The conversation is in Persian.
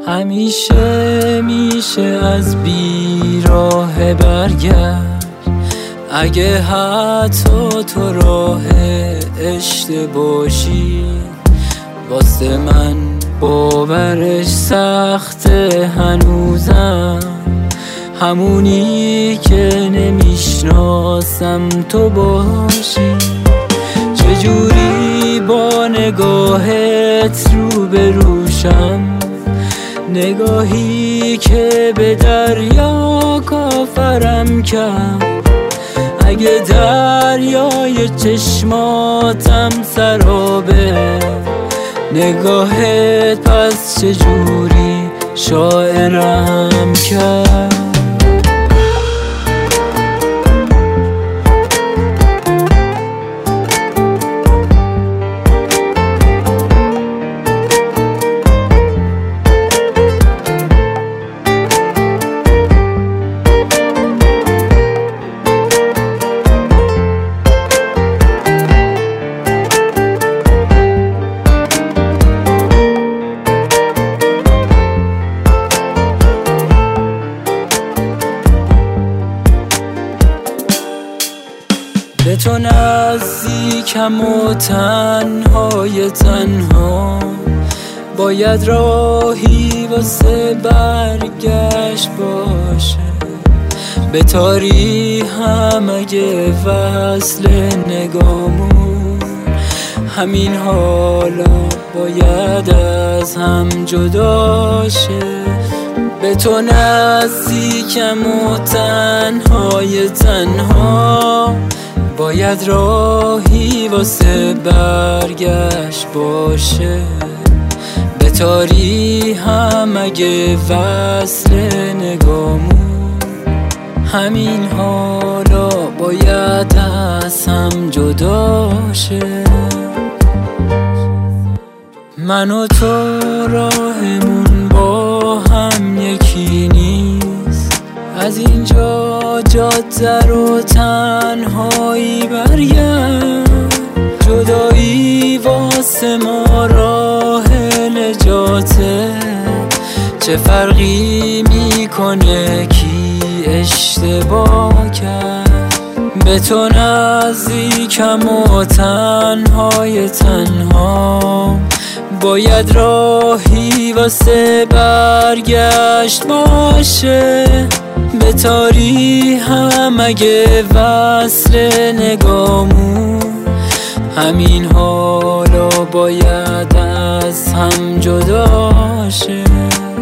همیشه میشه از بیراه برگشت، اگه حتی تو راه اشتباهی. واسه من باورش سخته هنوزم، همونی که نمیشناسم تو باشی. چجوری با نگاهت رو به روشم، نگاهی که به دریا کافرم کرد. اگه دریای چشماتم سرابه، نگاهت پس چجوری شاعرم کرد. به تو نزدیکم و تنهای تنها، باید راهی واسه برگشت باشه. به تاریخم اگه وصل نگامون، همین حالا باید از هم جدا شه. به تو نزدیکم و تنهای تنها، باید راهی واسه برگشت باشه. به تاریخم اگه وصل نگامون، همین حالا باید از هم جدا شه. من و تو راهمون با هم یکی نیست، از اینجا جاده رو تنهایی برگرد. جدایی واسه ما راه نجاته، چه فرقی میکنه کی اشتباه کرد. به تو نزدیکم و تنهای تنها، باید راهی واسه برگشت باشه. به تاریخم اگه وصل نگامون، همین حالا باید از هم جدا شه.